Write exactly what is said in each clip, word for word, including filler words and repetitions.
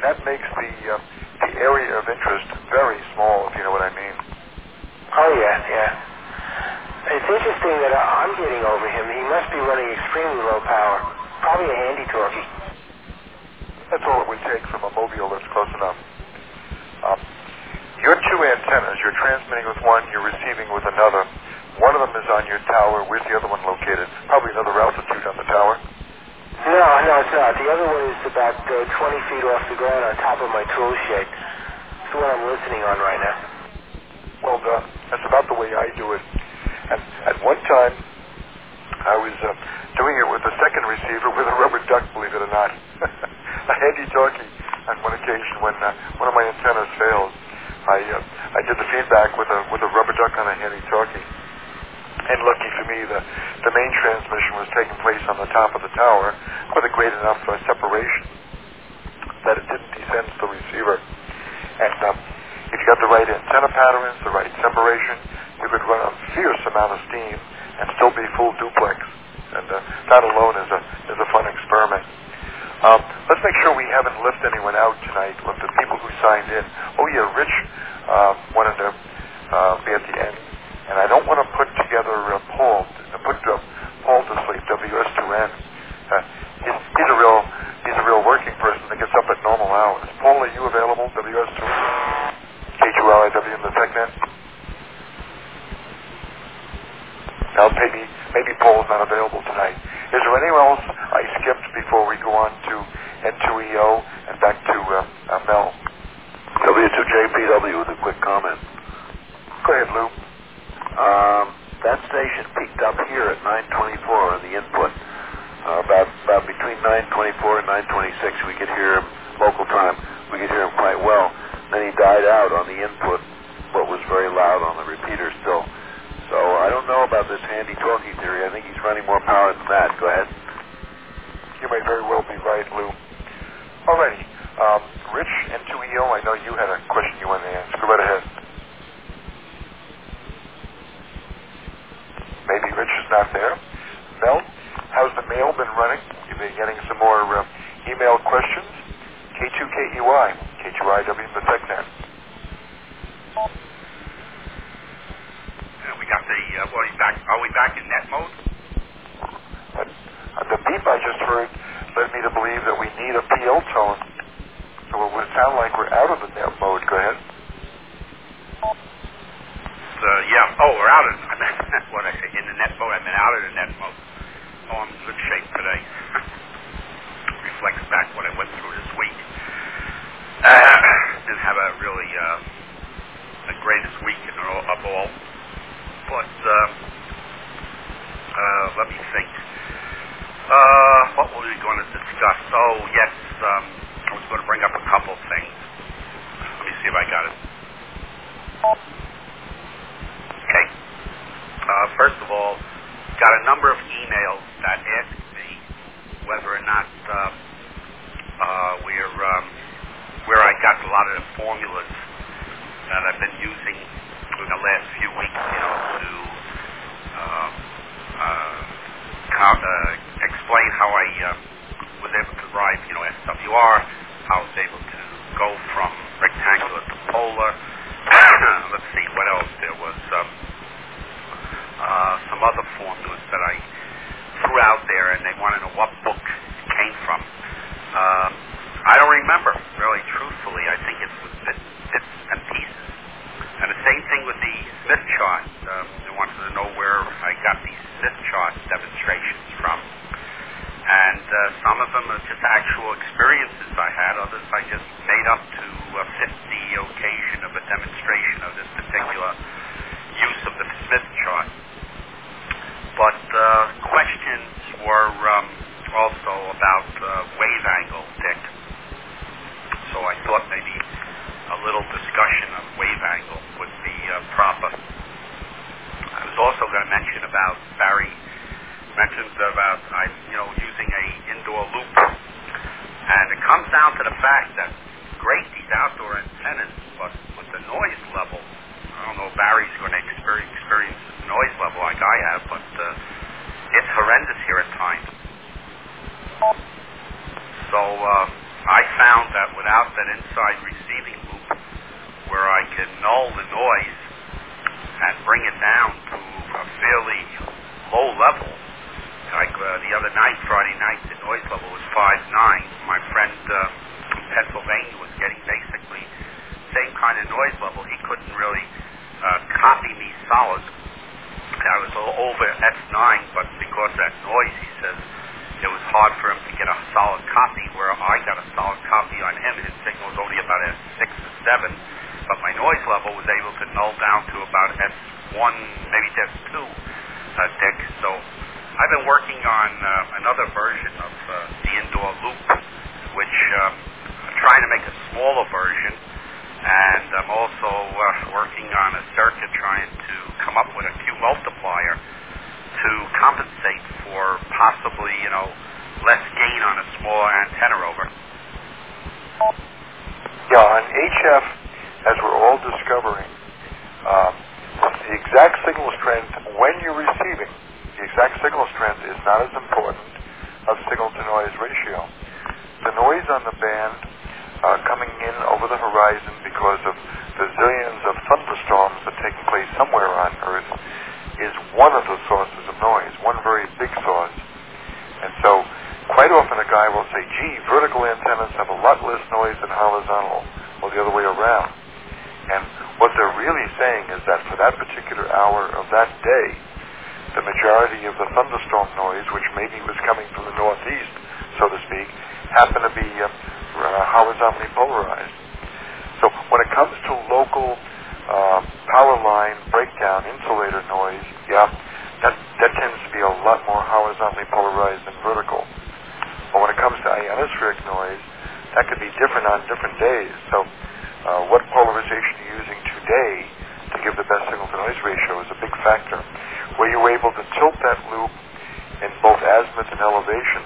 and that makes the uh, the area of interest very small, if you know what I mean. Oh, yeah, yeah. It's interesting that I'm getting over him. He must be running extremely low power. Probably a handy talkie. That's all it would take from a mobile that's close enough. Um, your two antennas, you're transmitting with one, you're receiving with another. One of them is on your tower. Where's the other one located? Probably another altitude on the tower. No, no, it's not. The other one is about uh, twenty feet off the ground on top of my tool shed. It's the one I'm listening on right now. Well done. That's about the way I do it. And at one time, I was uh, doing it with a second receiver with a rubber duck, believe it or not. A handy-talkie. On one occasion, when uh, one of my antennas failed, I uh, I did the feedback with a with a rubber duck on a handy-talkie. And lucky for me, the, the main transmission was taking place on the top of the tower with a great enough uh, separation that it didn't descend to the receiver. And um, if you got the right antenna patterns, the right separation, you could run a fierce amount of steam and still be full duplex. And uh, that alone is a is a fun experiment. Um, let's make sure we haven't left anyone out tonight with the people who signed in. Oh yeah, Rich uh, wanted to uh, be at the end. And I don't want to put together uh, Paul, to put uh, Paul to sleep, W S two N. Uh, he's, he's a real he's a real working person that gets up at normal hours. Paul, are you available, W S two N? K two L I W in the TechNet? Now, maybe, maybe Paul's not available tonight. Is there anyone else I skipped before we go on to N two E O and back to uh, uh, Mel? W two J P W with a quick comment. Go ahead, Lou. Um, that station peaked up here at nine twenty-four on the input. Uh, about about between nine twenty-four and nine twenty-six, we could hear him, local time, we could hear him quite well. Then he died out on the input, but was very loud on the repeater still. So I don't know about this handy-talkie theory. I think he's running more power than that. Go ahead. You may very well be right, Lou. Alrighty. Um, Rich, N two E O, I know you had a question you wanted to ask. Go right ahead. Maybe Rich is not there. Mel, how's the mail been running? You've been getting some more uh, email questions? K two K E Y, K two I W in the TechNet. Uh, we got the, uh, well, he's back, are we back in net mode? But, uh, the beep I just heard led me to believe that we need a P L tone. So it would sound like we're out of the net mode. Go ahead. Uh, yeah, oh, we're out of, I mean, what I say, in the net mode, I've been out of the net mode. Oh, I'm in good shape today. Reflects back what I went through this week. Uh, didn't have a really, uh, the greatest week in all, of all. But, um, uh, let me think. Uh, what were we going to discuss? Oh, yes, um, I was going to bring up a couple things. Let me see if I got it. Okay. Uh, first of all, got a number of emails that asked me whether or not uh, uh, we're, um, where I got a lot of the formulas that I've been using in the last few weeks, you know, to uh, uh, count, uh, explain how I uh, was able to drive, you know, S W R, how I was able to go from rectangular to polar. Let's see, what else there was. Um, uh, some other formulas that I threw out there, and they want to know what book it came from. Uh, I don't remember, really, truthfully. I think it was bits, bits and pieces. And the same thing with the Smith chart. Um, they wanted to know where I got these Smith chart demonstrations from. And uh, some of them are just actual experiences I had. Others I just made up to uh, fit the occasion of a demonstration of this particular use of the Smith chart. But uh, questions were um, also about uh, wave angle, Dick. So I thought maybe a little discussion of wave angle would be uh, proper. I was also going to mention about Barry mentioned about I, you know, using a indoor loop, and it comes down to the fact that great these outdoor antennas, but with the noise level, I don't know if Barry's going to experience, experience the noise level like I have, but uh, it's horrendous here at times. So uh, I found that without that inside receiving loop, where I can null the noise and bring it down to a fairly low level, like uh, the other night, Friday night, the noise level was five nine. My friend uh, from Pennsylvania was getting basically same kind of noise level. He couldn't really uh, copy me solid. I was over S nine, but because of that noise, he says, it was hard for him to get a solid copy, where I got a solid copy on him. His signal was only about S six or seven, but my noise level was able to null down to about S one, maybe S two, uh, Dick. So I've been working on uh, another version of uh, the indoor loop, which um, I'm trying to make a smaller version, and I'm also uh, working on a circuit trying to come up with a Q multiplier to compensate for possibly, you know, less gain on a small antenna rover. Yeah, on H F, as we're all discovering, um, the exact signal strength when you're receiving, the exact signal strength is not as important as signal-to-noise ratio. The noise on the band uh, coming in over the horizon because of the zillions of thunderstorms that are taking place somewhere on Earth is one of the sources of noise, one very big source. And so quite often a guy will say, gee, vertical antennas have a lot less noise than horizontal, or the other way around. And what they're really saying is that for that particular hour of that day, the majority of the thunderstorm noise, which maybe was coming from the northeast, so to speak, happened to be uh, uh, horizontally polarized. So when it comes to local uh, power line breakdown insulator noise, yeah, that, that tends to be a lot more horizontally polarized than vertical. But when it comes to ionospheric noise, that could be different on different days. So uh, what polarization you're using today to give the best signal-to-noise ratio is a big factor. Where you're able to tilt that loop in both azimuth and elevation,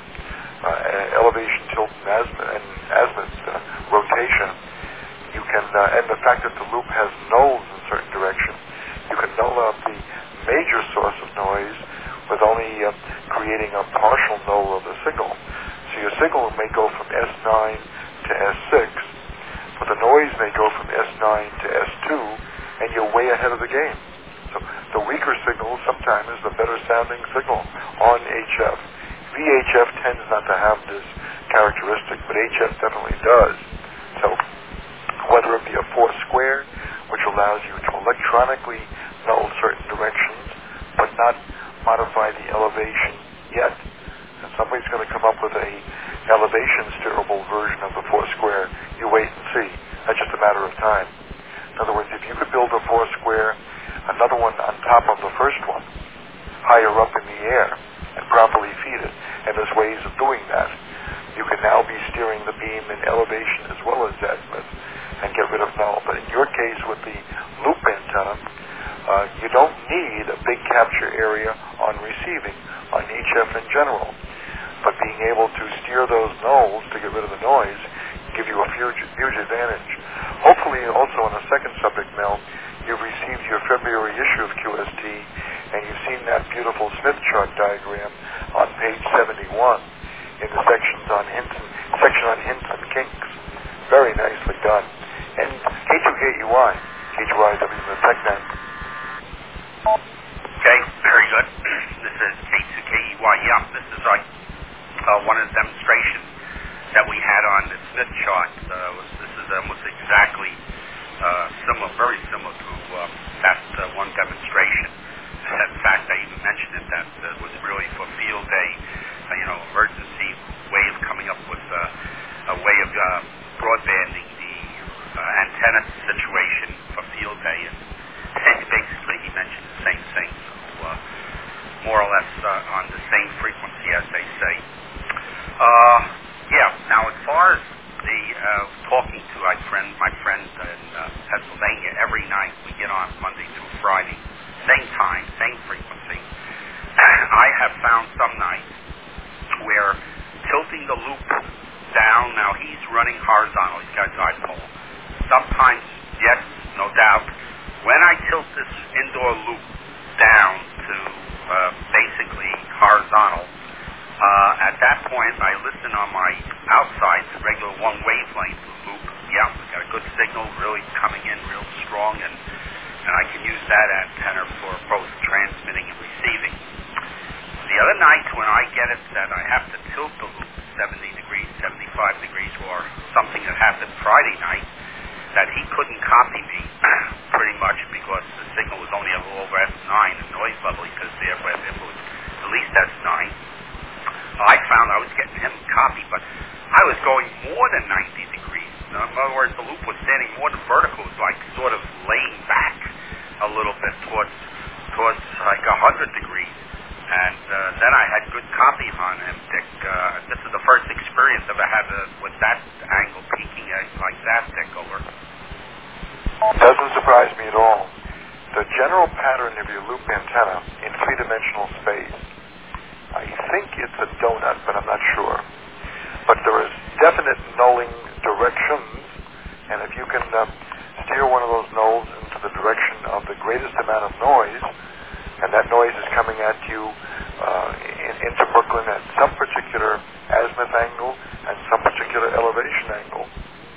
uh, elevation, tilt, and azimuth, and azimuth uh, rotation, you can, uh, and the fact that the loop has nulls in certain directions, you can null out the major source of noise with only uh, creating a partial null of the signal. So your signal may go from S nine to S six, but the noise may go from S nine to S two, and you're way ahead of the game. So the weaker signal sometimes is the better sounding signal on H F. V H F tends not to have this characteristic, but H F definitely does. So whether it be a four square, which allows you to electronically null certain directions, but not modify the elevation yet. And somebody's going to come up with a elevation steerable version of the four square. You wait and see. That's just a matter of time. In other words, if you could build a four square, another one on top of the first one, higher up in the air, and properly feed it, and there's ways of doing that. You can now be steering the beam in elevation as well as azimuth and get rid of null. But in your case with the loop antenna, uh, you don't need a big capture area on receiving, on H F in general. But being able to steer those nulls to get rid of the noise give you a huge, huge advantage. Hopefully, also on a second subject, Mel, you've received your February issue of Q S T, and you've seen that beautiful Smith chart diagram on page seventy-one in the sections on hints and, section on hints and kinks. Very nicely done. And K two K E Y, K two I W in the TechNet. Okay, very good. This is K two K E Y. Yeah, this is like uh, one of the demonstrations that we had on the Smith chart. Uh, was, this is almost exactly uh, similar, very similar to uh, that uh, one demonstration. In fact, I even mentioned it that uh, was really for field day, uh, you know, emergency way of coming up with uh, a way of uh, broadbanding the uh, antenna situation for field day. And, and basically, he mentioned the same thing. So, uh, more or less uh, on the same frequency, as they say. Uh, yeah. Now, as far as the uh, talking to my friend, my friend in uh, Pennsylvania, every night we get on Monday through Friday, same time, same frequency. I have found some nights where tilting the loop down. Now he's running horizontal. He's got a dipole. Sometimes, yes, no doubt. When I tilt this indoor loop down to uh, basically horizontal, uh, at that point I listen on my outside regular one that antenna for both transmitting and receiving. The other nights when I get it that I have to tilt the loop seventy degrees, seventy-five degrees, or something that happened Friday night, that he couldn't copy me pretty much because the signal was only a little over S nine, the noise level, because there if it was at least S nine. I found I was getting him copy, but I was going more than ninety degrees. In other words, the loop was standing more than vertical, it was like sort of laying back a little bit towards towards like one hundred degrees. And uh, then I had good copy on him, Dick. Uh, this is the first experience I've had uh, with that angle peaking like that, Dick, over. Doesn't surprise me at all. The general pattern of your loop antenna in three-dimensional space, I think it's a donut, but I'm not sure. But there is definite nulling directions, and if you can uh, steer one of those nulls into the direction of the greatest amount of noise, and that noise is coming at you uh, in, into Brooklyn at some particular azimuth angle and some particular elevation angle.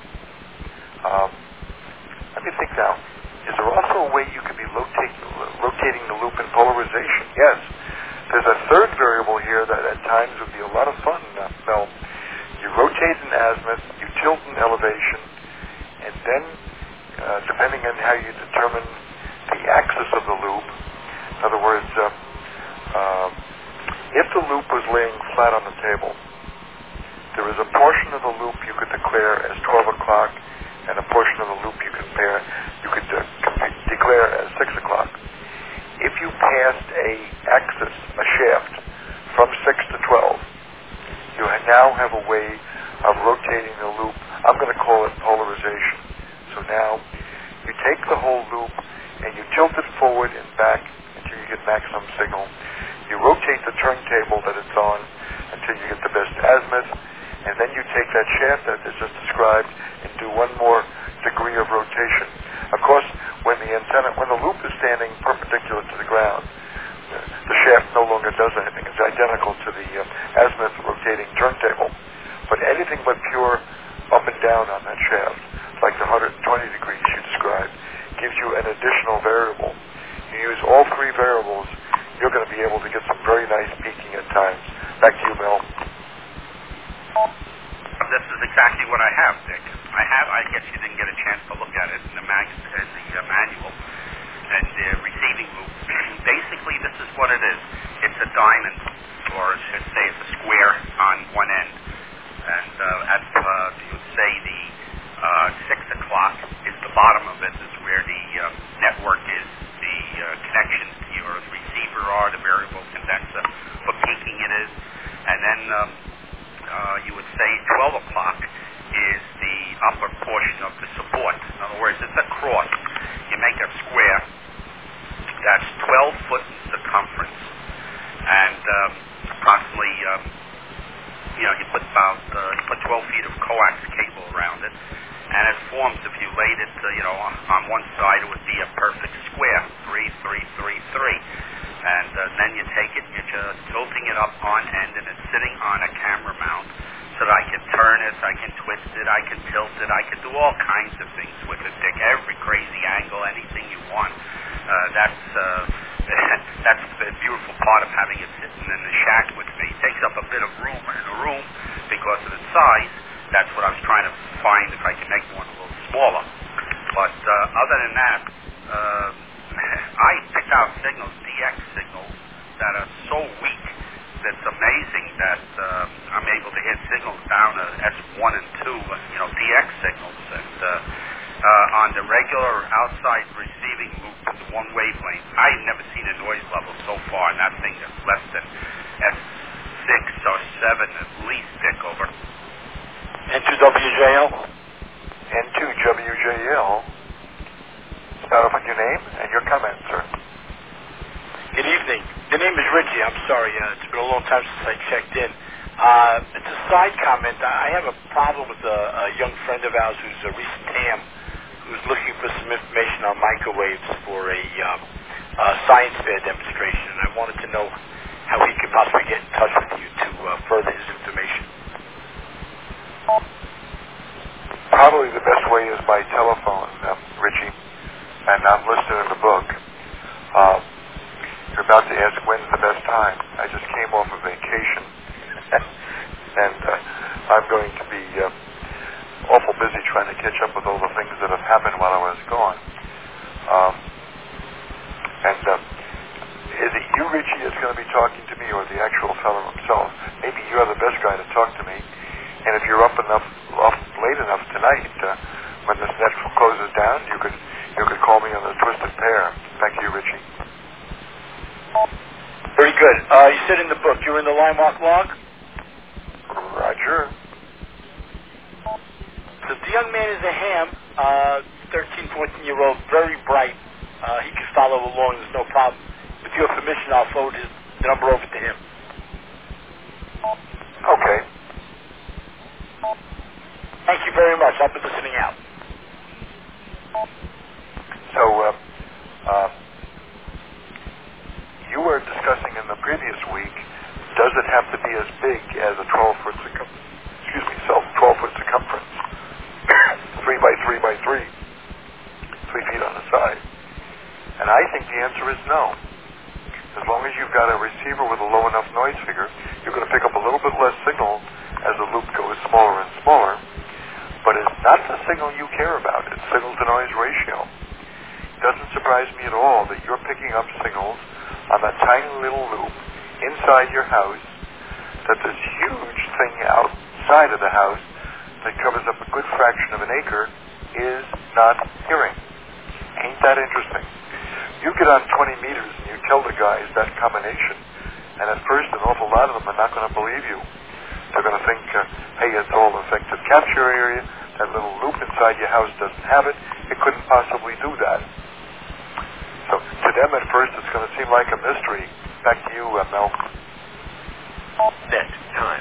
Um, let me think now. Is there also a way you could be rotating, rotating the loop in polarization? Yes. There's a third variable here that at times would be a lot of fun, uh, Mel. You rotate in azimuth, you tilt in elevation, and then, uh, depending on how you determine the axis of the loop, in other words, uh, uh, if the loop was laying flat on the table, there is a portion of the loop you could declare as twelve o'clock, and a portion of the loop you could, pair, you could uh, declare as six o'clock. If you passed a axis, a shaft, from six to twelve, you now have a way of rotating the loop. I'm going to call it polarization. So now you take the whole loop and you tilt it forward and back until you get maximum signal. You rotate the turntable that it's on until you get the best azimuth, and then you take that shaft that is just described and do one more degree of rotation. Of course, when the antenna, when the loop is standing perpendicular to the ground, the shaft no longer does anything. It's identical to the uh, azimuth rotating turntable. But anything but pure up and down on that shaft, like the one hundred twenty degrees you described, gives you an additional variable. You use all three variables, you're going to be able to get some very nice peaking at times. Back to you, Mel. This is exactly what I have, Dick. I have, I guess you didn't get a chance to look at it in the, mag, in the uh, manual. And the uh, receiving loop. Basically, this is what it is. It's a diamond, or I should say it's a square on one end. And uh, at, uh, you would say the uh, six o'clock is the bottom of it, is where the uh, network is. The uh, connections to your receiver are, the variable condenser for peaking it is. And then um, uh, you would say twelve o'clock is the upper portion of the support. In other words, it's a cross. You make a square that's twelve foot in circumference, and um, approximately, um, you know, you put about uh, you put twelve feet of coax cable around it, and it forms. If you laid it, uh, you know, on, on one side, it would be a perfect square, three, three, three, three, and uh, then you take it, you're just tilting it up on end, and it's sitting on a camera mount, so that I can turn it, I can twist it, I can tilt it, I can do all kinds of things with it, Dick. Every crazy angle, anything you want. Uh, that's uh, that's the beautiful part of having it sitting in the shack with me. It takes up a bit of room in the room because of its size. That's what I was trying to find, if I can make one a little smaller. But uh, other than that, uh, I picked out signals, D X signals, that are so weak that it's amazing that uh, I'm able to hit signals down to S one and two, you know, D X signals. And uh, uh, on the regular outside receiving loop, the one wavelength, I've never seen a noise level so far in that thing that's less than S six or seven at least, Dick, over. N two W J L? N two W J L. Start off with your name and your comment, sir. Good evening. The name is Richie. I'm sorry. Uh, it's been a long time since I checked in. Uh, it's a side comment. I have a problem with a, a young friend of ours who's a recent ham, who's looking for some information on microwaves for a um, uh, science fair demonstration. And I wanted to know how he could possibly get in touch with you to uh, further his information. Probably the best way is by telephone, uh, Richie, and I'm listed in the book. Um, you're about to ask when's the best time. I just came off a vacation, and uh, I'm going to be uh, awful busy trying to catch up with all the things that have happened while I was gone. Um, and uh, is it you, Richie, that's going to be talking to me, or the actual fellow himself? Maybe you're the best guy to talk to me. And if you're up enough, up late enough tonight, uh, when this net closes down, you could you could call me on the Twisted Pair. Thank you, Richie. Very good. Uh, you said in the book you're in the Limemark log? Roger. So the young man is a ham, uh, thirteen, fourteen-year-old, very bright. Uh, he can follow along, there's no problem. With your permission, I'll forward his number over to him. Okay. Thank you very much. I'll be listening out. So, uh, uh, you were discussing in the previous week, does it have to be as big as a twelve-foot circumference? Excuse me, so twelve-foot circumference, three by three by three, three feet on the side. And I think the answer is no. As long as you've got a receiver with a low enough noise figure, you're going to pick up a little bit less signal as the loop goes smaller and smaller. But it's not the signal you care about. It's signal-to-noise ratio. It doesn't surprise me at all that you're picking up signals on that tiny little loop inside your house, that this huge thing outside of the house that covers up a good fraction of an acre is not hearing. Ain't that interesting? You get on twenty meters and you tell the guys that combination, and at first an awful lot of them are not going to believe you. They're going to think, uh, hey, it's all effective capture area, that little loop inside your house doesn't have it, it couldn't possibly do that. So to them at first it's going to seem like a mystery. Back to you, uh, Mel. Net time.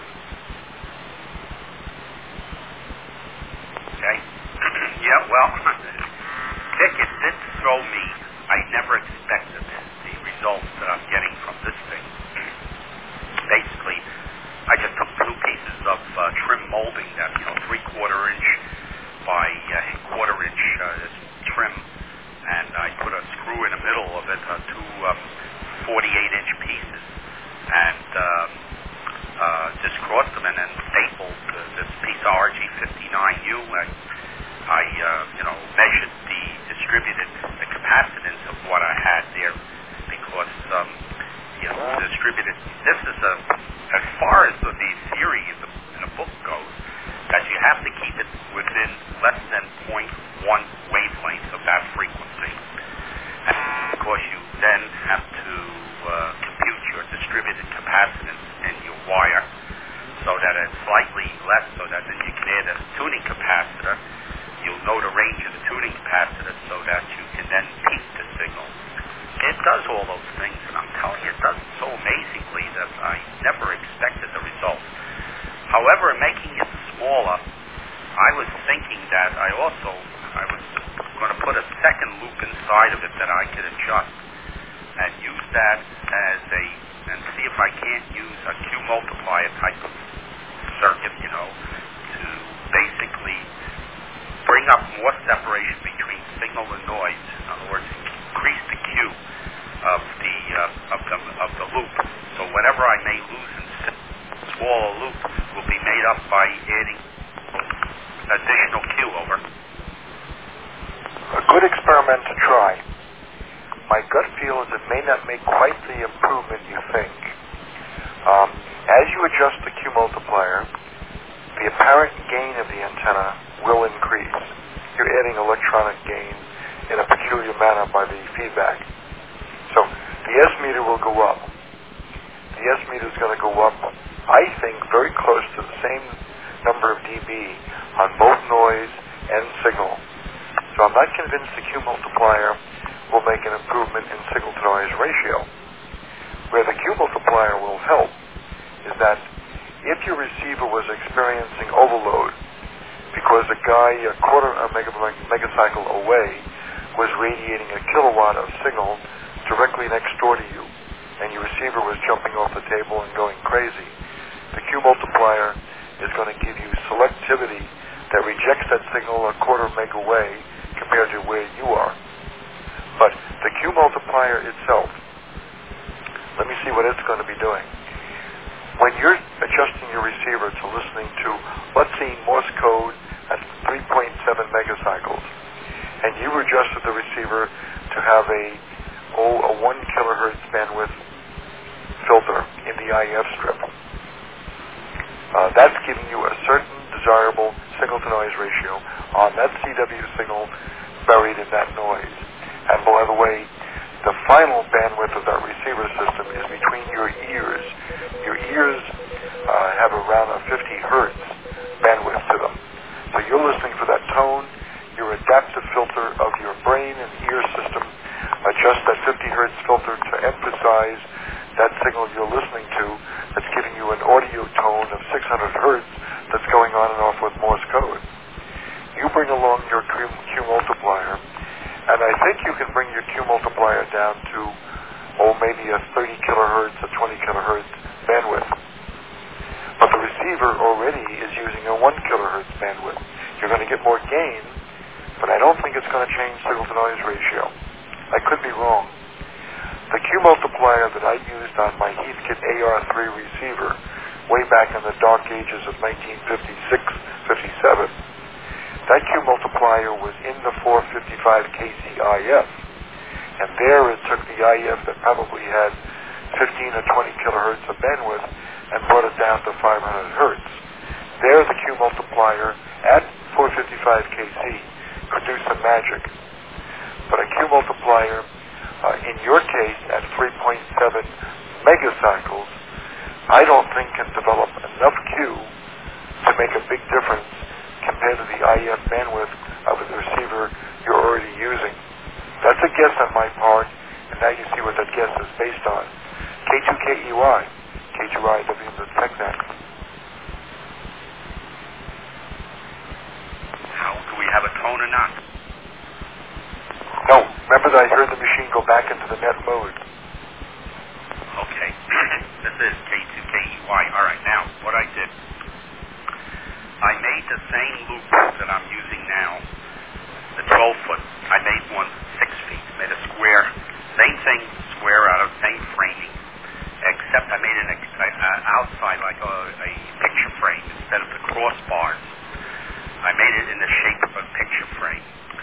Okay. Yeah, well, Dick, it did throw me. I never expected the results that I'm getting from this thing. Basically, I just took two pieces of uh, trim molding, that, you know, three-quarter inch by uh, quarter inch uh, trim, and I put a screw in the middle of it, uh, two um, forty-eight inch pieces, and um, uh, just crossed them and then stapled uh, this piece of R G fifty-nine U. And I, uh, you know, measured the distributed the capacitance of what I had there, because, um, you know, distributed. This is a, as far as the, the theory in the, in the book goes, that you have to keep it within less than zero point one wavelengths of that frequency. And of course, you then have to uh, compute your distributed capacitance in your wire so that it's slightly less, so that then you can add a tuning capacitor. You'll know the range of the tuning capacitor so that you can then peak the signal. It does all those things, and I'm telling you, it does it so amazingly that I never expected the results. However, making it smaller, I was thinking that I also, I was going to put a second loop inside of it that I could adjust and use that as a, and see if I can't use a Q multiplier type of circuit, you know, to basically bring up more separation between signal and noise. In other words, increase the Q of the uh, of the of the loop. So whatever I may lose in smaller loop will be made up by adding additional Q over. A good experiment to try. My gut feel is it may not make quite the improvement you think. Um, as you adjust the Q multiplier, the apparent gain of the antenna will increase. You're adding electronic gain in a peculiar manner by the feedback. So the S meter will go up. The S meter is going to go up, I think, very close to the same number of dB on both noise and signal. So I'm not convinced the Q multiplier will make an improvement in signal-to-noise ratio. Where the Q multiplier will help is that if your receiver was experiencing overload because a guy a quarter of a mega, megacycle away was radiating a kilowatt of signal directly next door to you, and your receiver was jumping off the table and going crazy, the Q multiplier is going to give you selectivity that rejects that signal a quarter meg away compared to where you are. But the Q multiplier itself, let me see what it's going to be doing. When you're adjusting your receiver to listening to, let's see, Morse code at three point seven megacycles, and you adjusted the receiver to have a, oh, a one kilohertz bandwidth filter in the I F strip, uh, that's giving you a certain desirable signal-to-noise ratio on that C W signal buried in that noise. And by the way, the final bandwidth of that receiver system is between your ears. Your ears uh, have around a fifty hertz bandwidth to them. So you're listening for that tone. Your adaptive filter of your brain and ear system adjusts that fifty hertz filter to emphasize that signal you're listening to that's giving you an audio tone of six hundred hertz that's going on and off with Morse code. You bring along your Q, Q multiplier, and I think you can bring your Q multiplier down to, oh, maybe a thirty kilohertz, a twenty kilohertz bandwidth. But the receiver already is using a one kilohertz bandwidth. You're going to get more gain, but I don't think it's going to change signal-to-noise ratio. I could be wrong. The Q multiplier that I used on my Heathkit A R three receiver way back in the dark ages of nineteen fifty-six, fifty-seven, that Q multiplier was in the four fifty-five K C I F, and there it took the I F that probably had fifteen or twenty kilohertz of bandwidth and brought it down to five hundred hertz. There the Q multiplier at four fifty-five K C could do some magic. But a Q multiplier, uh, in your case at three point seven megacycles, I don't think can develop enough Q to make a big difference compared to the I F bandwidth of the receiver you're already using. That's a guess on my part, and now you see what that guess is based on. K two K E Y, K two I W the TechNet. How do we have a tone or not? No, remember that I heard the machine go back into the net mode. Okay. This is K two K E Y. All right, now, what I did, I made the same loop that I'm using now, the twelve foot. I made one six feet, made a square, same thing, square out of same framing, except I made an uh, outside like a, a picture frame instead of the crossbars. I made it in the shape of a picture frame.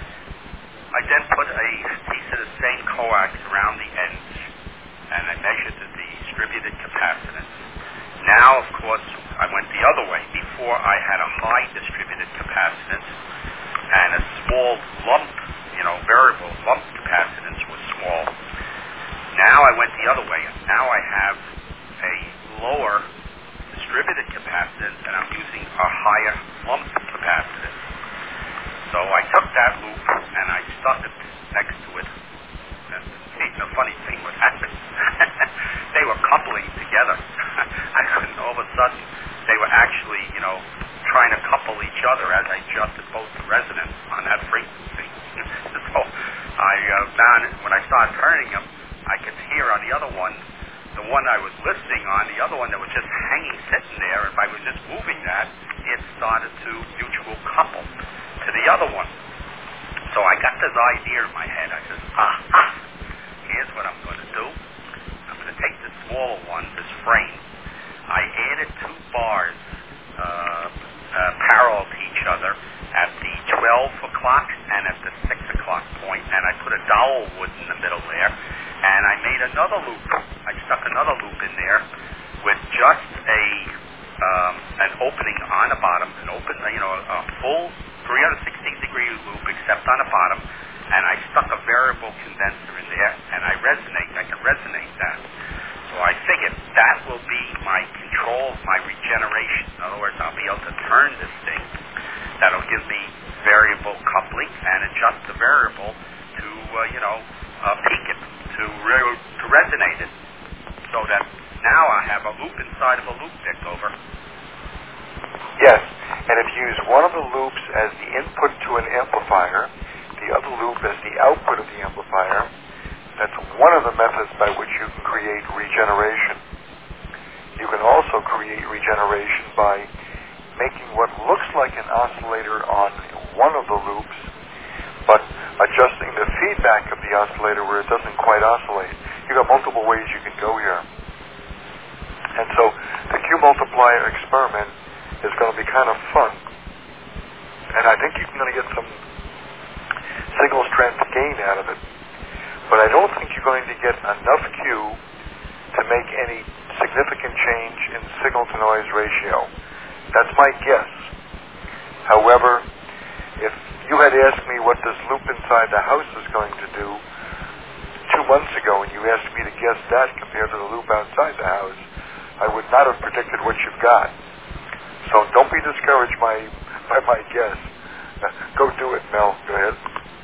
I then put a piece of the same coax around the ends, and I measured the distributed capacitance. Now, of course, I went the other way. Before, I had a high distributed capacitance, and a small lump, you know, variable lump capacitance was small. Now I went the other way. Now I have a lower distributed capacitance, and I'm using a higher lump capacitance. So I took that loop and I stuck it next to it. And the funny thing what happened, they were coupling together. I couldn't, all of a sudden, they were actually, you know, trying to couple each other as I adjusted both the resonance on that frequency. So I uh, found when I started turning them, I could hear on the other one, the one I was listening on, the other one that was just hanging, sitting there, if I was just moving that, it started to mutual couple to the other one. So I got this idea in my head. I said, ah, ah, here's what I'm going to do. I'm going to take the smaller one, this frame. I added two bars uh, uh, parallel to each other at the twelve o'clock and at the six o'clock point, and I put a dowel wood in the middle there, and I made another loop. I stuck another loop in there with just a um, an opening on the bottom, an open, you know, a full three hundred sixty degree loop except on the bottom, and I stuck a variable condenser in there, and I resonate, I can resonate that. So I figured that will be my control, my regeneration. In other words, I'll be able to turn this thing. That'll give me variable coupling and adjust the variable to, uh, you know, uh, peak it, to, re- to resonate it, so that now I have a loop inside of a loop, Dick, over. Yes, and if you use one of the loops as the input to an amplifier, the other loop as the output of the amplifier, that's one of the methods by which you can create regeneration. You can also create regeneration by making what looks like an oscillator on one of the loops, but adjusting the feedback of the oscillator where it doesn't quite oscillate. You've got multiple ways you can go here. And so the Q multiplier experiment is going to be kind of fun. And I think you're going to get some signal strength gain out of it. But I don't think you're going to get enough Q to make any significant change in signal-to-noise ratio. That's my guess. However, if you had asked me what this loop inside the house is going to do two months ago, and you asked me to guess that compared to the loop outside the house, I would not have predicted what you've got. So don't be discouraged by, by my guess. Uh, go do it, Mel. Go ahead.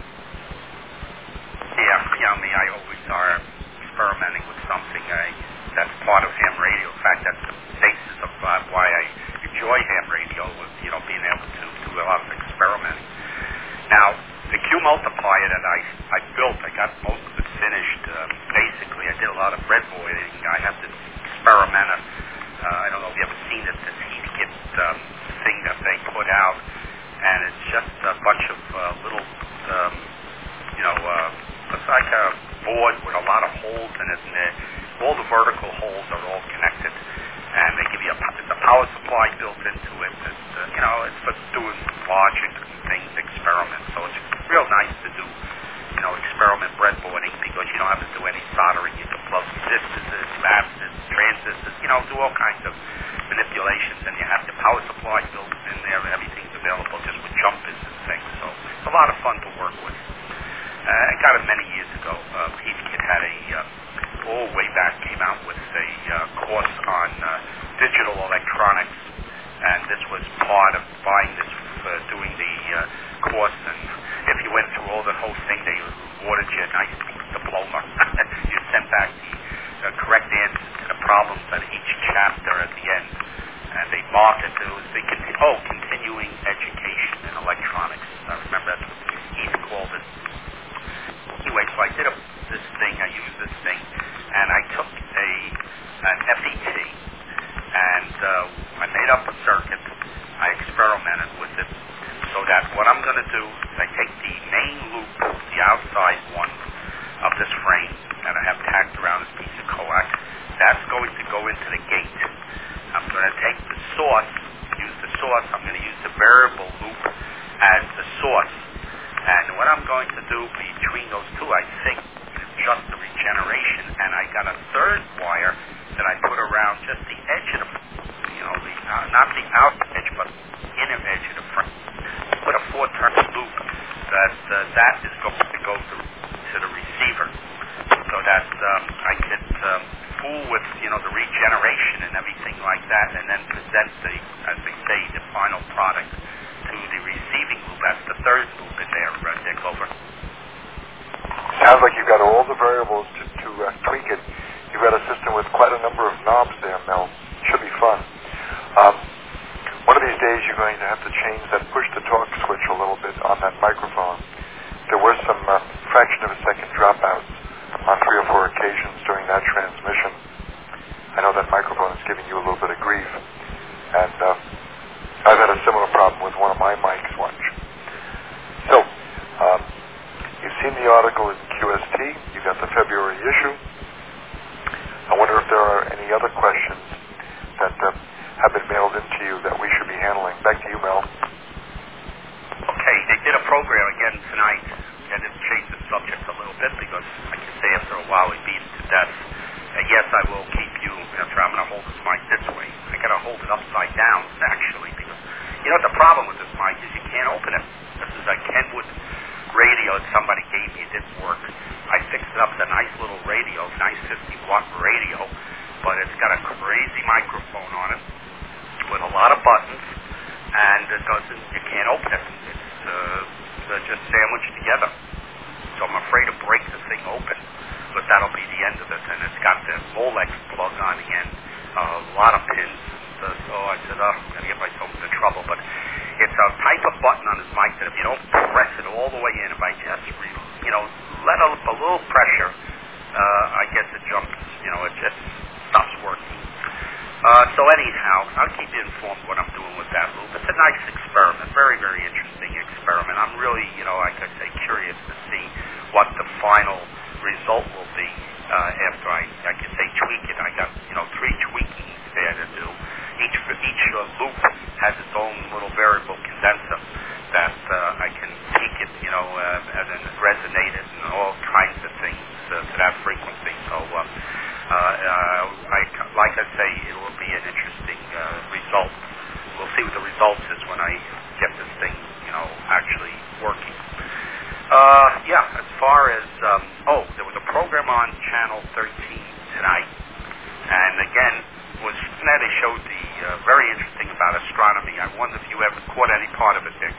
Yeah, you know me, I always are experimenting with something. I, that's part of ham radio. In fact, that's the basis of uh, why I enjoy ham radio, with, you know, being able to do a lot of experimenting. Now, the Q multiplier that I, I built, I got most of it finished. Uh, basically, I did a lot of breadboarding. I have this experimenter. Uh, I don't know if you've ever seen it, this heat kit um, thing that they put out. And it's just a bunch of uh, little, um, you know, uh, it's like a board with a lot of holes in it. And all the vertical holes are all connected. And they give you a, a power supply built into it. And, uh, you know, it's for doing logic and things, experiments. So it's real nice to do, you know, experiment breadboarding because you don't have to do any soldering. You can plug resistors, lapses, transistors, you know, do all kinds of manipulations. And you have the power supply built in there. Everything's available just with jumpers and things. So it's a lot of fun to work with. Uh, I got it many years ago. Uh, Heathkit had a, uh, all way back, came out with a uh, course on uh, digital electronics. And this was part of buying this, uh, doing the uh, course. And if you went through all the whole thing, they awarded you a nice diploma. You sent back the uh, correct answers to the problems at each chapter at the end. And they marked it. It was the conti- oh, continuing education in electronics. I remember that's what Heath called it. Anyway, so I did a, this thing. I used this thing, and I took a an F E T, and uh, I made up a circuit. I experimented with it, so that what I'm going to do is I take the main loop, the outside one of this frame that I have tacked around this piece of coax. That's going to go into the gate. I'm going to take the source, use the source. I'm going to use the variable loop as the source. And what I'm going to do between those two, I think, is just the regeneration. And I got a third wire that I put around just the edge of the, you know, the, uh, not the outer edge, but inner edge of the frame. Put a four-turn loop that uh, that is going to go to, to the receiver, so that um, I could um, fool with, you know, the regeneration and everything like that, and then present the, as they say, the final product to the receiving loop. That's the third loop in there, uh, Dick, over. Sounds like you've got all the variables to, to uh, tweak it. You've got a system with quite a number of knobs there, Mel. Should be fun. Um, one of these days you're going to have to change that push-to-talk switch a little bit on that microphone. There were some uh, fraction of a second dropouts on three or four occasions during that transmission. I know that microphone is giving you a little bit of grief. And uh, I've had a similar problem with one of my mics once. So, um, you've seen the article in Q S T. You got the February issue. I wonder if there are any other questions that uh, have been mailed into you that we should be handling. Back to you, Mel. Okay, they did a program again tonight. I didn't change the subject a little bit because I can say after a while we beat it to death. And yes, I will keep you, after I'm going to hold this mic this way. I got to hold it upside down, actually, because you know what the problem with this mic is you can't open it. This is a Kenwood radio that somebody gave me. It didn't work. I fixed it up with a nice little radio, nice fifty watt radio, but it's got a crazy microphone on it with a lot of buttons, and it doesn't, you can't open it. It's uh, they're just sandwiched together. So I'm afraid to break the thing open, but that'll be the end of it. And it's got the Molex plug on the end, uh, a lot of pins. And, uh, so I said, oh, I'm going to get myself into trouble. But it's a type of button on this mic that if you don't press it all the way in, if I just, you know, let a, a little pressure, uh, I guess it jumps, you know, it just stops working. Uh, so anyhow, I'll keep you informed what I'm doing with that loop. It's a nice experiment, very, very interesting experiment. I'm really, you know, like I say, curious to see what the final result will be uh, after I, I can say tweak it. I got, you know, three tweakings there to do. Each each uh, loop has its own little variable condenser that uh, I can tweak it, you know, uh, and then resonate it and all kinds of things uh, to that frequency. So, uh, uh, uh, I, like I say, it will be an interesting uh, result. We'll see what the result is when I get this thing, you know, actually working. Uh, yeah, as far as, um, oh, there was a program on Channel thirteen tonight, and again, was there they showed the uh, very interesting about astronomy. I wonder if you ever caught any part of it, Dick.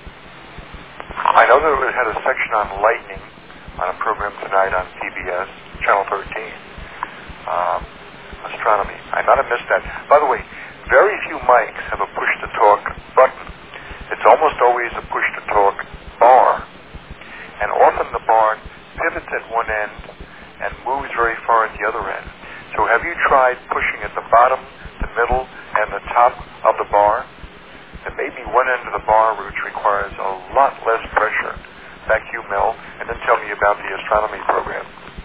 I know that it had a section on lightning on a program tonight on P B S, Channel thirteen, um, astronomy. I might have missed that. By the way, very few mics have a push-to-talk button. It's almost always a push-to-talk bar. And often the bar pivots at one end and moves very far at the other end. So have you tried pushing at the bottom, the middle, and the top of the bar? There may be one end of the bar which requires a lot less pressure. Back to you, Mel, and then tell me about the astronomy program.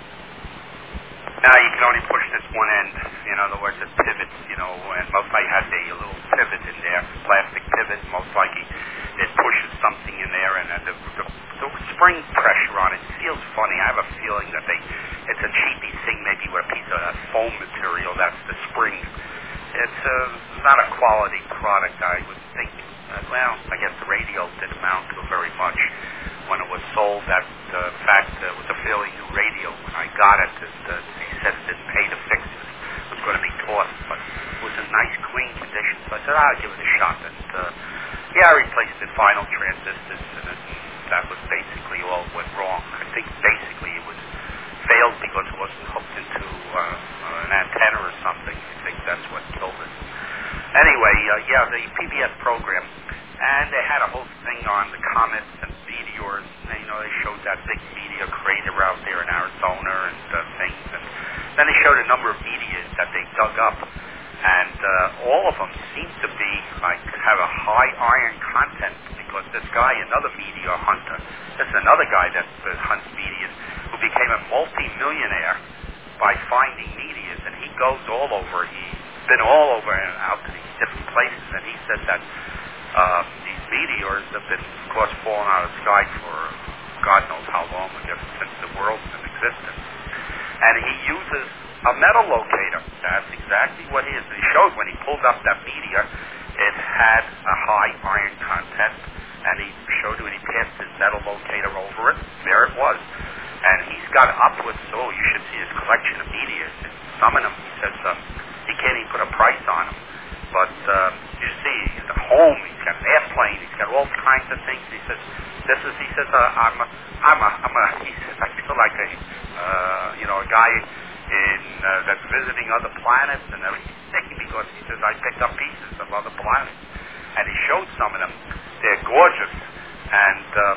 Now you can only push this one end. In other words, it pivots, you know, and most likely has a little pivot in there, plastic pivot. Most likely it pushes something in there, and uh, the, the, the spring pressure on it feels funny. I have a feeling that they, it's a cheapy thing, maybe with a piece of uh, foam material. That's the spring. It's uh, not a quality product, I would think. Uh, well, I guess the radio didn't amount to very much when it was sold. That uh, fact uh, was a fairly new radio when I got it. It uh, they said it didn't pay to fix it. It was going to be tossed, but it was in nice, clean condition. So I said, I'll give it a shot. And uh, yeah, I replaced the final transistors, and it, that was basically all that went wrong. I think basically it was failed because it wasn't hooked into uh, an antenna or something. I think that's what killed it. Anyway, uh, yeah, the P B S program, and they had a whole thing on the comets and meteors. And, you know, they showed that big meteor crater out there in Arizona and uh, things. And then they showed a number of meteors that they dug up, and uh, all of them seem to be like have a high iron content because this guy, another meteor hunter, this is another guy that uh, hunts meteors, who became a multi-millionaire by finding meteors, and he goes all over. He's been all over and out to these different places, and he said that uh, these meteors have been, of course, falling out of the sky for God knows how long, I guess, since the world's in existence. And he uses a metal locator. That's exactly what he is. He showed when he pulled up that meteor, it had a high iron content, and he showed when he passed his metal locator over it, there it was. And he's got upwards, so you should see his collection of meteors. And some of them, he says, uh, he can't even put a price on them. But uh, you see, he's at home, he's got an airplane, he's got all kinds of things. He says, this is, he says, uh, I'm a, I'm a, I'm a, he says, I feel like a, uh, you know, a guy in, uh, that's visiting other planets and everything, because he says, I picked up pieces of other planets. And he showed some of them. They're gorgeous. And um,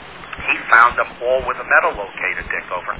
he found them all with a metal locator, Dick, over.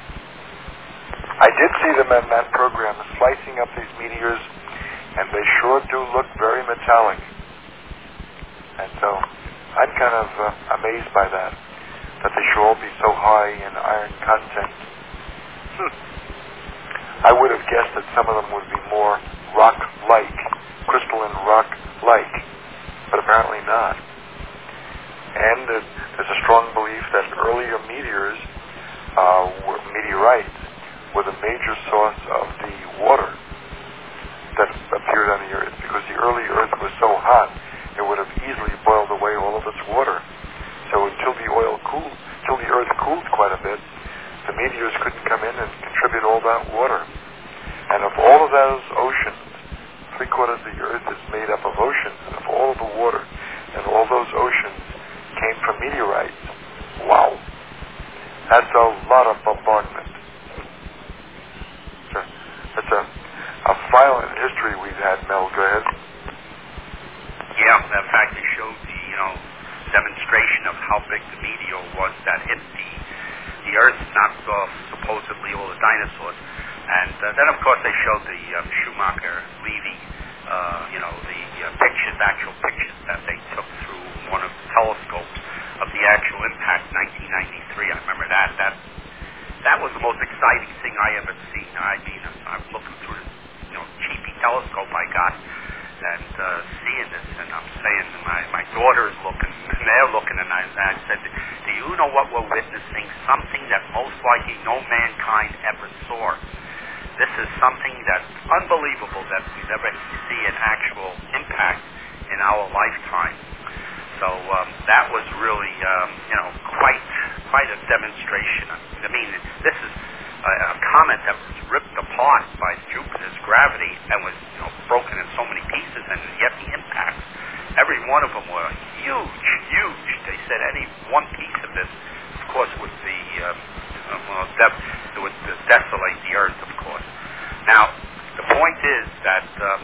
I did see them in that program, slicing up these meteors, and they sure do look very metallic. And so I'm kind of uh, amazed by that, that they should all be so high in iron content. Hmm. I would have guessed that some of them would be more rock-like, crystalline rock-like, but apparently not. And uh, there's a strong belief that earlier meteors, uh, were meteorites, were the major source of the water that appeared on the Earth, because the early Earth was so hot, it would have easily boiled away all of its water. So until the oil cooled, until the Earth cooled quite a bit, the meteors couldn't come in and contribute all that water. And of all of those oceans, three quarters of the Earth is made up of oceans, and of all of the water, and all those oceans came from meteorites. Wow. That's a lot of bombardment. It's a, it's a, a violent history we've had, Mel. Go ahead. Yeah, in fact, it showed the, you know, demonstration of how big the meteor was that hit the, the Earth, knocked off supposedly all the dinosaurs. And uh, then, of course, they showed the um, Schumacher-Levy, uh, you know, the uh, pictures, actual pictures that they took through one of the telescopes of the actual impact, nineteen ninety-three. I remember that. That I mean, I'm looking through the, you know, cheapy telescope I got and uh, seeing this, and I'm saying, my, my daughter's looking, and they're looking, and I, and I said, do you know what we're witnessing? Something that most likely no mankind ever saw. This is something that's unbelievable that we never see an actual impact in our lifetime. So um, that was really, um, you know, quite quite a demonstration. I mean, this is a, a comet that was ripped apart by Jupiter's gravity and was, you know, broken in so many pieces, and yet the impacts, every one of them were huge, huge. They said any one piece of this, of course, would be, um, uh, well, de- it would uh, desolate the Earth, of course. Now, the point is that um,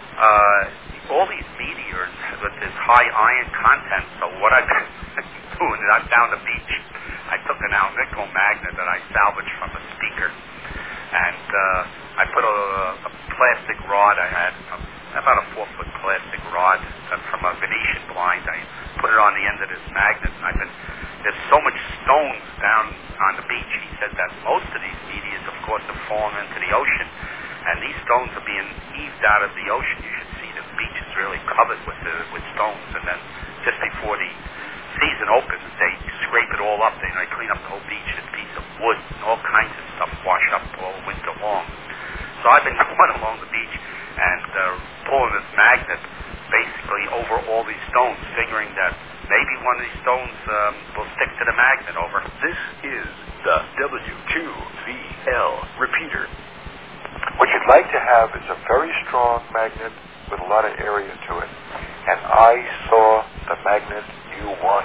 uh, all these meteors with this high iron content, so what I've been doing is I'm down the beach. I took an Alnico magnet that I salvaged from a speaker, and uh, I put a, a plastic rod I had, about a four-foot plastic rod from a Venetian blind. I put it on the end of this magnet, and I've been, there's so much stones down on the beach. He said that most of these meteors, of course, have fallen into the ocean, and these stones are being heaved out of the ocean. You should see the beach is really covered with the, with stones, and then just before the season opens, they scrape it all up. They, they clean up the whole beach, a piece of wood, and all kinds of stuff wash up all winter long. So I've been going along the beach and uh, pulling this magnet basically over all these stones, figuring that maybe one of these stones um, will stick to the magnet over. This is the W Q V L repeater. What you'd like to have is a very strong magnet with a lot of area to it. And I saw the magnet you want.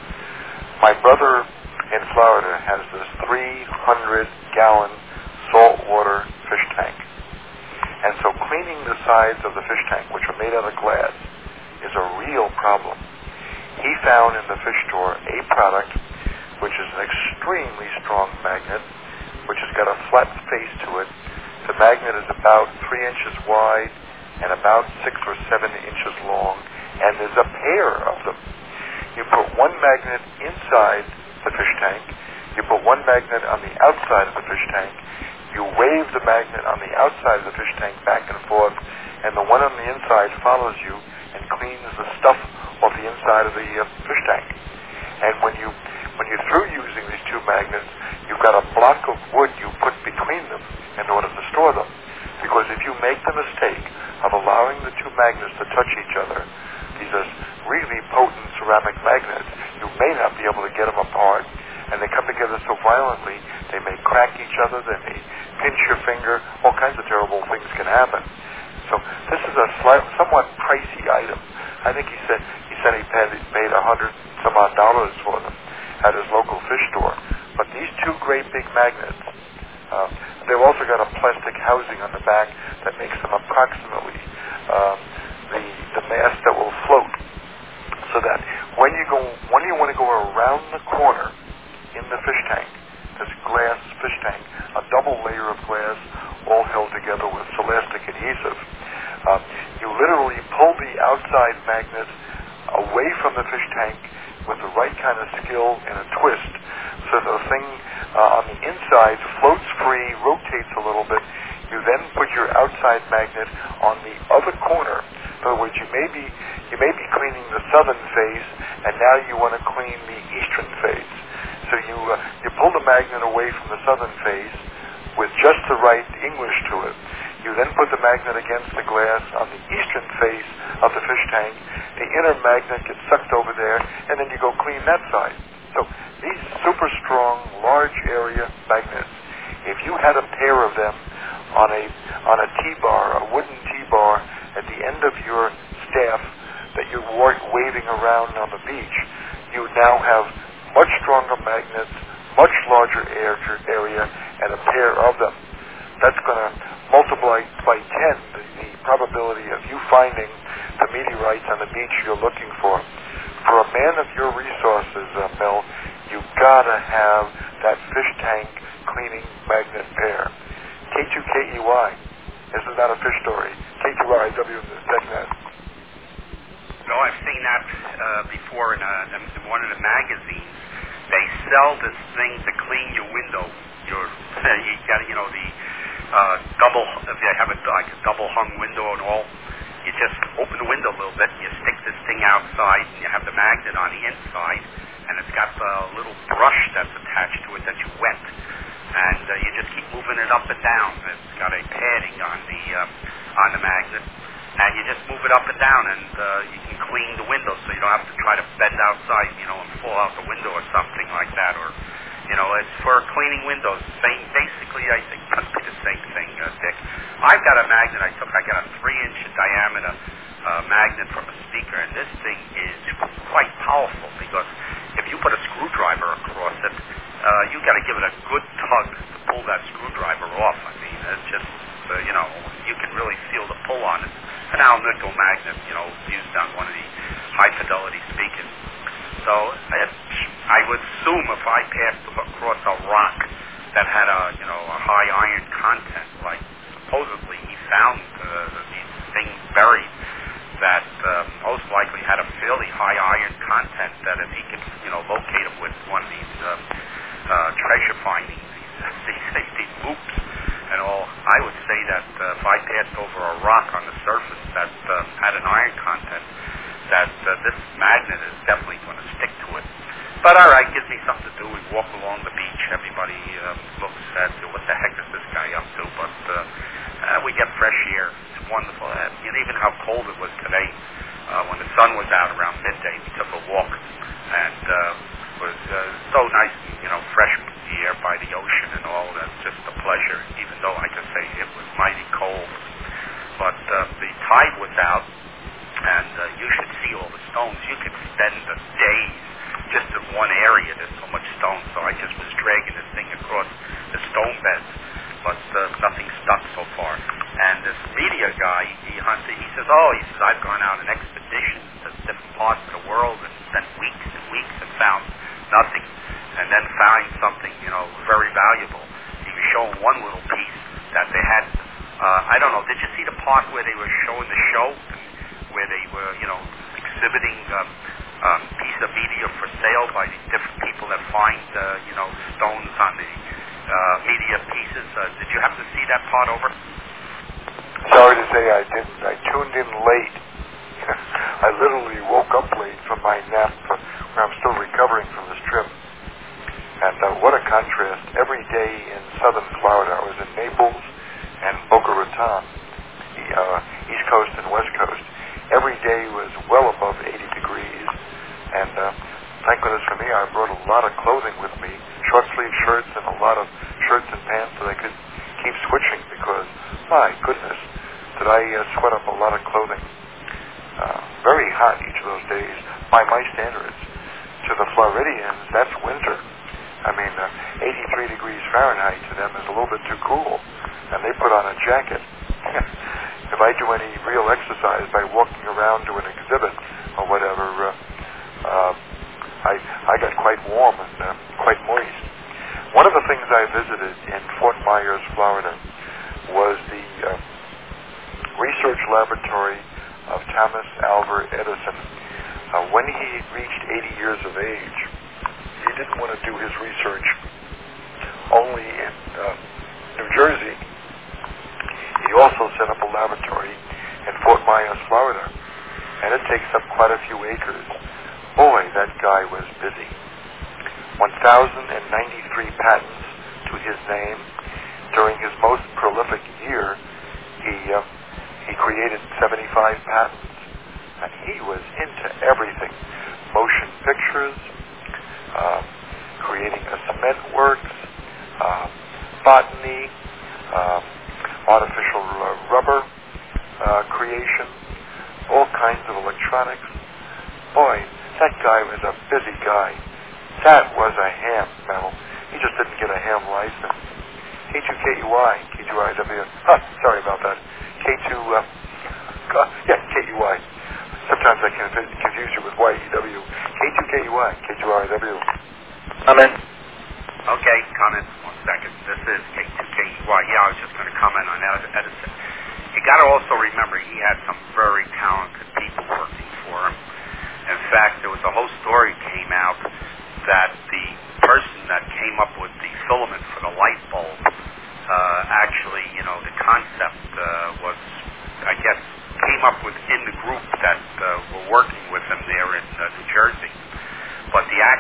My brother in Florida has this three hundred gallon saltwater fish tank. And so cleaning the sides of the fish tank, which are made out of glass, is a real problem. He found in the fish store a product which is an extremely strong magnet, which has got a flat face to it. The magnet is about three inches wide and about six or seven inches long, and there's a pair of them. You put one magnet inside the fish tank, you put one magnet on the outside of the fish tank, you wave the magnet on the outside of the fish tank back and forth, and the one on the inside follows you and cleans the stuff off the inside of the uh, fish tank. And when you when you're through using these two magnets, you've got a block of wood you put between them in order to store them. Because if you make the mistake of allowing the two magnets to touch each other, these are really potent ceramic magnets, you may not be able to get them apart, and they come together so violently, they may crack each other, they may pinch your finger, all kinds of terrible things can happen. So this is a slight, somewhat pricey item. I think he said he said he paid, paid a hundred some odd dollars for them at his local fish store. But these two great big magnets, uh, they've also got a plastic housing on the back that makes them approximately um, the the mass that will float, so that when you go when you want to go around the corner in the fish tank, this glass fish tank, a double layer of glass, all held together with celastic adhesive. Uh, you literally pull the outside magnet away from the fish tank with the right kind of skill and a twist, so the thing uh, on the inside floats free, rotates a little bit. You then put your outside magnet on the other corner. In other words, you may be you may be cleaning the southern face, and now you want to clean the eastern face. So you uh, you pull the magnet away from the southern face with just the right English to it. You then put the magnet against the glass on the eastern face of the fish tank. The inner magnet gets sucked over there, and then you go clean that side. So these super strong, large area magnets, if you had a pair of them on a on a T-bar, a wooden T-bar at the end of your staff that you're waving around on the beach, you now have much stronger magnets, much larger area, and a pair of them. That's going to multiply by ten the, the probability of you finding the meteorites on the beach you're looking for. For a man of your resources, uh, Mel, you've got to have that fish tank cleaning magnet pair. K two K E Y. This is not a fish story. K two R I W SecNet. No, I've seen that uh, before in, a, in one of the magazines. They sell this thing to clean your window. Your, you got, you know, the uh, double, if you have a, like a double hung window and all, you just open the window a little bit, and you stick this thing outside, and you have the magnet on the inside, and it's got a little brush that's attached to it that you wet, and uh, you just keep moving it up and down. It's got a padding on the uh, on the magnet, and you just move it up and down, and uh, you can clean the window, so you don't have to try to bend outside, you know, and fall out the window or something like that, or, you know, it's for cleaning windows. Same, basically, I think must be the same thing, uh, Dick. I've got a magnet I took. I got a three-inch diameter uh, magnet from a speaker, and this thing is quite powerful because if you put a screwdriver across it, uh, you got to give it a good tug to pull that screwdriver off. I mean, it's just, uh, you know, you can really feel the pull on it. An alnico magnet, you know, used on one of the high-fidelity speakers. So it, I would assume if I passed across a rock that had a, you know, a high iron content, like supposedly he found uh, these things buried that uh, most likely had a fairly high iron content, that if he could, you know, locate them with one of these uh, uh, treasure findings, these, these, these loops and all, I would say that uh, if I passed over a rock on the surface that uh, had an iron content, that uh, this magnet is definitely going to stick to it. But all right, gives me something to do. We walk along the beach. Everybody uh, looks at what the heck is this guy up to? But uh, uh, we get fresh air. It's wonderful. Uh, and even how cold it was today, uh, when the sun was out around midday, we took a walk, and uh, it was uh, so nice, you know, fresh air by the ocean and all. That's just a pleasure. Even though, like I say, it was mighty cold. But uh, the tide was out, and uh, you should see all the stones. You could spend a day just in one area. There's so much stone, so I just was dragging this thing across the stone beds, but uh, nothing stuck so far. And this media guy, he hunted, he says, oh, he says, I've gone out on expeditions to different parts of the world and spent weeks and weeks and found nothing, and then found something, you know, very valuable. He was showing one little piece that they had, uh, I don't know, did you see the part where they were showing the show, where they were, you know, exhibiting um, um, piece of media for sale by these different people that find, uh, you know, stones on the uh, media pieces? Uh, did you happen to see that part over? Sorry to say I didn't. I tuned in late. I literally woke up late from my nap, uh, where I'm still recovering from this trip. And uh, what a contrast. Every day in southern Florida, I was in Naples and Boca Raton, the uh, East Coast and West Coast. Every day was well above eighty degrees, and uh, thank goodness for me, I brought a lot of clothing with me, short sleeve shirts and a lot of shirts and pants that I could keep switching, because, my goodness, did I uh, sweat up a lot of clothing. Uh, very hot each of those days, by my standards. To the Floridians, that's winter. I mean, uh, eighty-three degrees Fahrenheit to them is a little bit too cool, and they put on a jacket. If I do any real exercise by walking around to an exhibit or whatever, uh, uh, I I got quite warm and uh, quite moist. One of the things I visited in Fort Myers, Florida, was the uh, research laboratory of Thomas Alva Edison. Uh, when he reached eighty years of age, he didn't want to do his research only in uh, New Jersey. He also set up a laboratory in Fort Myers, Florida, and it takes up quite a few acres. Boy, that guy was busy. one thousand ninety-three patents to his name. During his most prolific year, he uh, he created seventy-five patents, and he was into everything: motion pictures, uh, creating a cement works, uh, botany, uh, artificial uh, rubber uh, creation, all kinds of electronics. Boy, that guy was a busy guy. That was a ham, Mel. He just didn't get a ham license. K two K U I, K two I W. Huh, sorry about that. K two, uh, yeah, K U I. Sometimes I can confuse you with Y E W. K two K U I, K two R W. Comment? Okay, comment. One second. This is K two K U I. Yeah, I was just going to comment on Edison. You got to also remember he had some very talented people working for him. In fact, there was a whole story came out that the person that came up with the filament for the light bulb uh, actually, you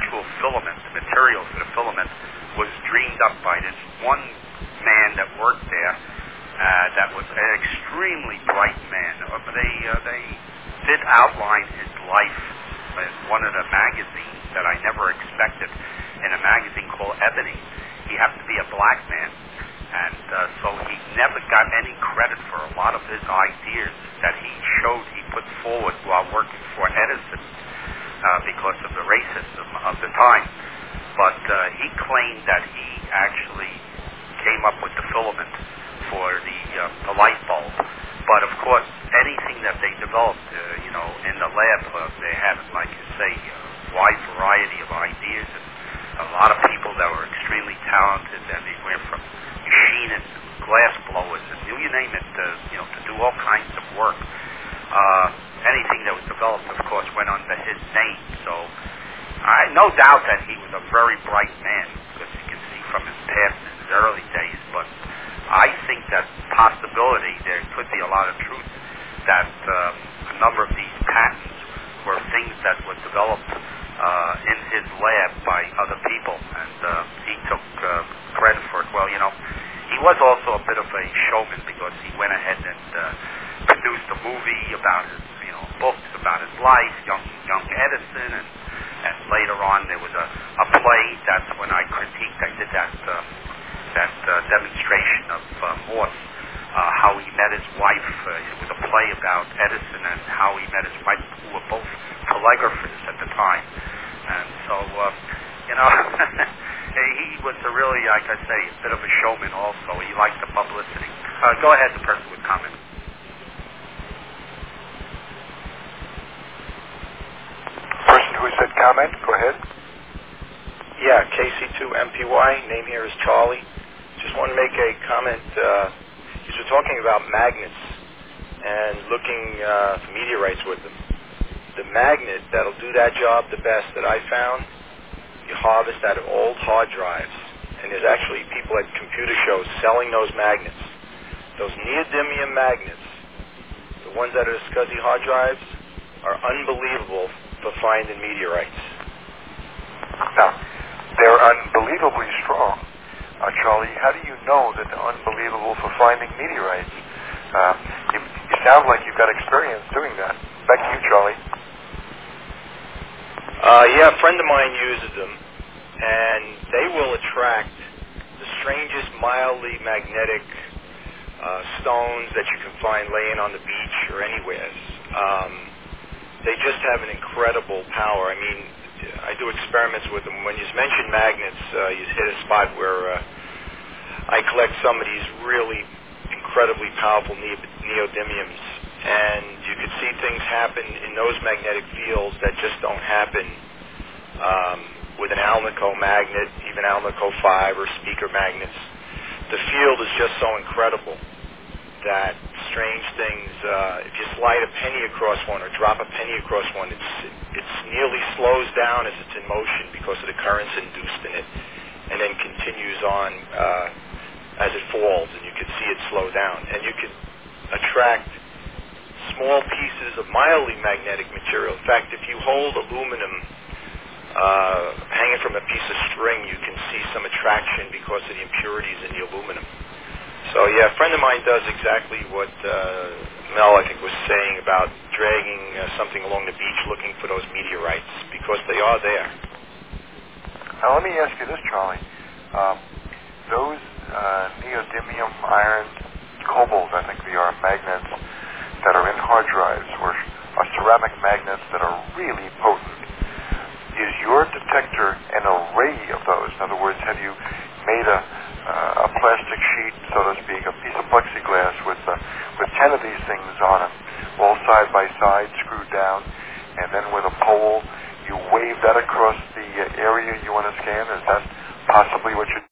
actual filament, the material for the filament, was dreamed up by this one man that worked there. Uh, that was an extremely bright man. Uh, they uh, they did outline his life in one of the magazines that I never expected, in a magazine called Ebony. He happened to be a black man, and uh, so he never got any credit for a lot of his ideas that he showed he put forward while working for Edison uh, because of the racism of the time. But uh, he claimed that he actually came up with the filament for the, uh, the light bulb. But of course, anything that they developed, uh, you know, in the lab, uh, they had, like you say, a wide variety of ideas, and a lot of people that were extremely talented, and they went from machinists, glass blowers, and you, you name it, uh, you know, to do all kinds of work. Uh, anything that was developed, of course, went under his name. So I no doubt that he was a very bright man, because you can see from his past in his early days, but I think that possibility, there could be a lot of truth, that um, a number of these patents were things that were developed uh, in his lab by other people, and uh, he took uh, credit for it. Well, you know, he was also a bit of a showman, because he went ahead and uh, produced a movie about his, you know, books about his life, young young Edison, and, and later on there was a, a play. That's when I critiqued, I did that uh, that uh, demonstration of uh, Morse, uh, how he met his wife. Uh, it was a play about Edison and how he met his wife, who were both telegraphers at the time. And so, uh, you know, he was a really, like I say, a bit of a showman also. He liked the publicity. Uh, go ahead, the person would comment. Person who said comment, go ahead. Yeah, K C two M P Y, name here is Charlie. Just want to make a comment. Uh, you were talking about magnets and looking uh, for meteorites with them. The magnet that'll do that job the best that I found, you harvest out of old hard drives. And there's actually people at computer shows selling those magnets. Those neodymium magnets, the ones that are SCSI hard drives, are unbelievable for finding meteorites. Now, they're unbelievably strong. Uh, Charlie, how do you know that they're unbelievable for finding meteorites? Uh, you, you sound like you've got experience doing that. Back to you, Charlie. Uh, yeah, a friend of mine uses them, and they will attract the strangest mildly magnetic uh, stones that you can find laying on the beach or anywhere. Um, they just have an incredible power. I mean, I do experiments with them. When you mention magnets, uh, you hit a spot where uh, I collect some of these really incredibly powerful ne- neodymiums, and you could see things happen in those magnetic fields that just don't happen um, with an Alnico magnet, even Alnico five or speaker magnets. The field is just so incredible that strange things, uh, if you slide a penny across one or drop a penny across one, it's, it nearly slows down as it's in motion because of the currents induced in it, and then continues on uh, as it falls, and you can see it slow down. And you can attract small pieces of mildly magnetic material. In fact, if you hold aluminum uh, hanging from a piece of string, you can see some attraction because of the impurities in the aluminum. So, yeah, a friend of mine does exactly what uh, Mel, I think, was saying about dragging uh, something along the beach looking for those meteorites, because they are there. Now, let me ask you this, Charlie. Um, those uh, neodymium, iron, cobalt, I think they are, magnets that are in hard drives or are ceramic magnets that are really potent. Is your detector an array of those? In other words, have you made a Uh, a plastic sheet, so to speak, a piece of plexiglass with uh, with ten of these things on it, all side by side, screwed down, and then with a pole, you wave that across the uh, area you want to scan? Is that possibly what you're